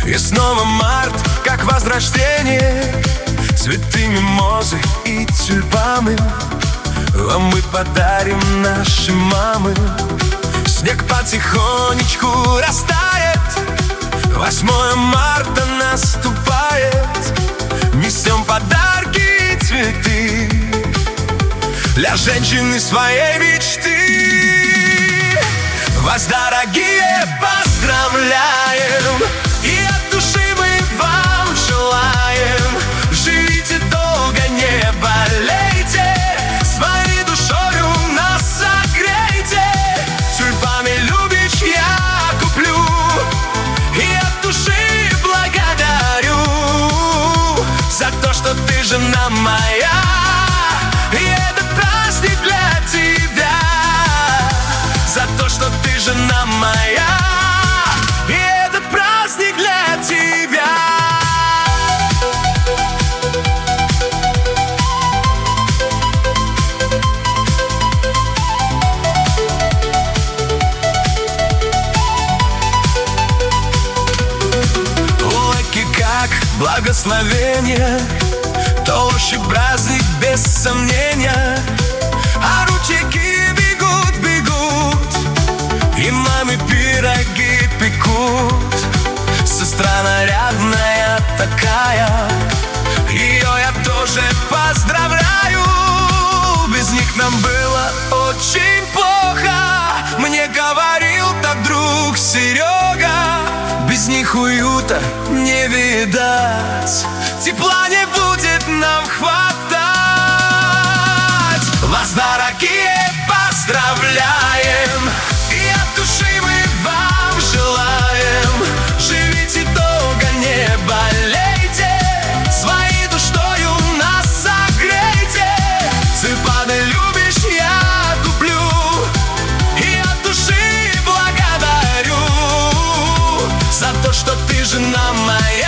И снова март, как возрождение, цветы, мимозы и тюльпаны вам мы подарим, наши мамы. Снег потихонечку растает, 8 марта наступает. Несем подарки и цветы для женщины своей мечты. Вас, дорогие, поздравляем, и от души мы вам желаем. Живите долго, не болейте, своей душою нас согрейте. Тюльпаны любишь, я куплю, и от души благодарю за то, что ты жена моя, и этот праздник для тебя. За то, что ты жена моя, и этот праздник для тебя. Улыбки как благословение, толще праздник без сомнения. А ручейки бегут, бегут, и мамы пироги пекут. Сестра нарядная такая, ее я тоже поздравляю. Без них нам было очень плохо, мне говорил так друг Серега. Без них уюта не видать, тепла не будет нам хватать. Вас, дорогие, поздравляем, и от души мы вам желаем. Живите долго, не болейте, своей душою нас согрейте. Тюльпаны любишь, я куплю, и от души благодарю за то, что ты жена моя,